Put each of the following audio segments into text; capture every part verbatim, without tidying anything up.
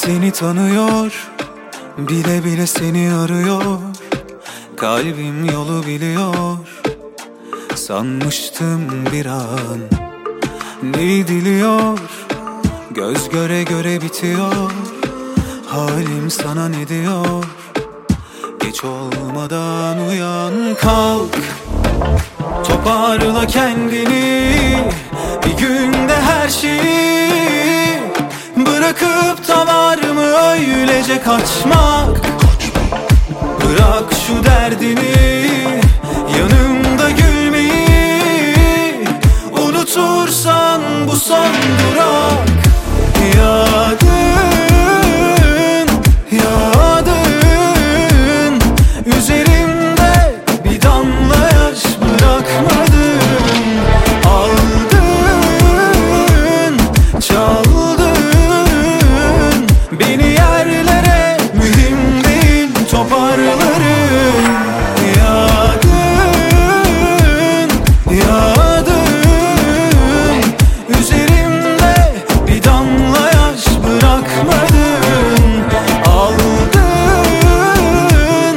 seni tanıyor, bile bile seni arıyor. Kalbim yolu biliyor, sanmıştım bir an. Ne diliyor, göz göre göre bitiyor. Halim sana ne diyor? Geç olmadan uyan, kalk, toparla kendini. Bir günde her şeyi bırakıp da var mı öylece kaçmak? Bırak şu derdini, yanımda gülmeyi. Unutursan bu son durak. Yağdın, yağdın üzerimde, bir damla yaş bırakmadın. Aldın, çaldın beni yerlere, mühim değil toparlarım. Yağdın, yağdın üzerimde, bir damla yaş bırakmadın. Aldın,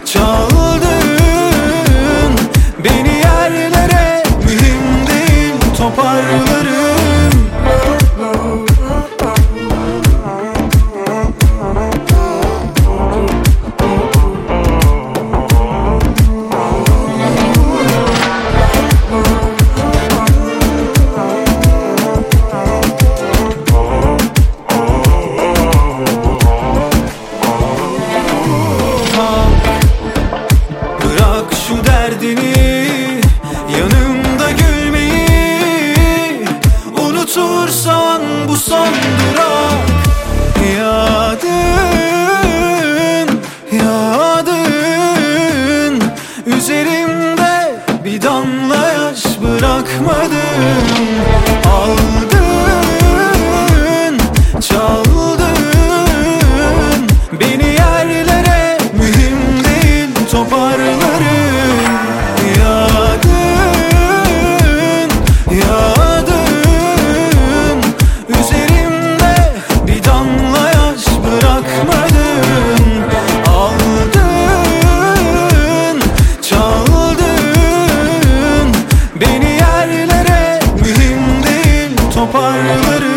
çaldın beni yerlere, mühim değil toparlarım. Bırak şu derdini, yanımda gülmeyi. Unutursan bu son durak. Yağdın, yağdın üzerimde, bir damla yaş bırakmadın. Aldın, çaldın beni yerlere, mühim değil toparlarım. Yağdın, yağdın üzerimde, bir damla yaş bırakmadın. Aldın, çaldın beni yerlere, mühim değil toparlarım.